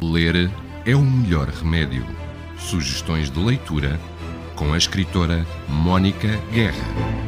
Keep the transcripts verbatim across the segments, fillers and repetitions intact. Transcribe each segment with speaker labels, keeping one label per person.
Speaker 1: Ler é o melhor remédio. Sugestões de leitura com a escritora Mónica Guerra.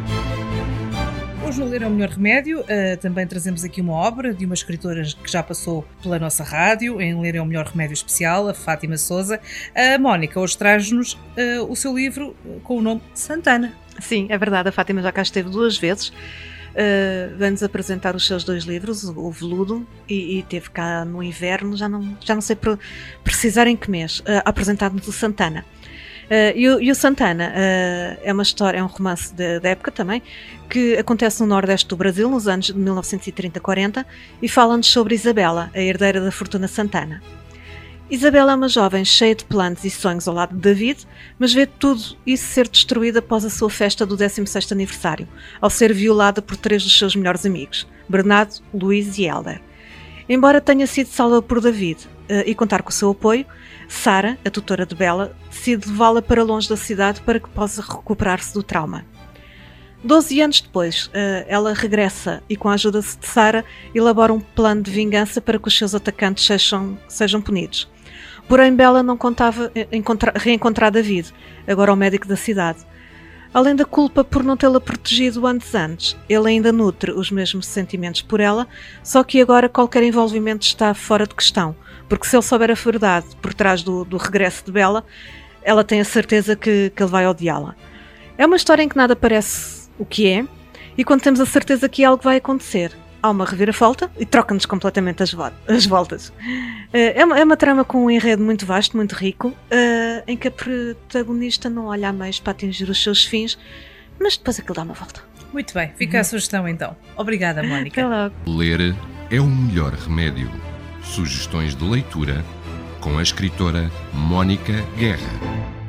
Speaker 2: Hoje no Ler é o melhor remédio, uh, também trazemos aqui uma obra de uma escritora que já passou pela nossa rádio, em Ler é o melhor remédio especial, a Fátima Souza. A Mónica hoje traz-nos uh, o seu livro com o nome Santana.
Speaker 3: Sim, é verdade, a Fátima já cá esteve duas vezes. Uh, Vem-nos apresentar os seus dois livros, o Veludo, e, e teve cá no inverno, já não, já não sei pre- precisar em que mês, uh, apresentar-nos o Santana. Uh, e, o, e o Santana uh, é uma história, é um romance da época também, que acontece no nordeste do Brasil, nos anos de mil novecentos e trinta a quarenta, e fala-nos sobre Isabela, a herdeira da fortuna Santana. Isabela é uma jovem cheia de planos e sonhos ao lado de David, mas vê tudo isso ser destruído após a sua festa do décimo sexto aniversário, ao ser violada por três dos seus melhores amigos, Bernardo, Luís e Helder. Embora tenha sido salva por David uh, e contar com o seu apoio, Sara, a tutora de Bela, decide levá-la para longe da cidade para que possa recuperar-se do trauma. Doze anos depois, uh, ela regressa e, com a ajuda de Sara, elabora um plano de vingança para que os seus atacantes sejam, sejam punidos. Porém, Bela não contava encontrar, reencontrar David, agora o médico da cidade. Além da culpa por não tê-la protegido antes antes, ele ainda nutre os mesmos sentimentos por ela, só que agora qualquer envolvimento está fora de questão, porque se ele souber a verdade por trás do, do regresso de Bela, ela tem a certeza que, que ele vai odiá-la. É uma história em que nada parece o que é, e quando temos a certeza que algo vai acontecer, há uma reviravolta e troca-nos completamente as, vo- as voltas. Uh, é, uma, é uma trama com um enredo muito vasto, muito rico, uh, em que a protagonista não olha a meios para atingir os seus fins, mas depois aquilo dá uma volta.
Speaker 2: Muito bem, fica a sugestão então. Obrigada, Mónica.
Speaker 3: Até logo.
Speaker 1: Ler é o melhor remédio. Sugestões de leitura com a escritora Mónica Guerra.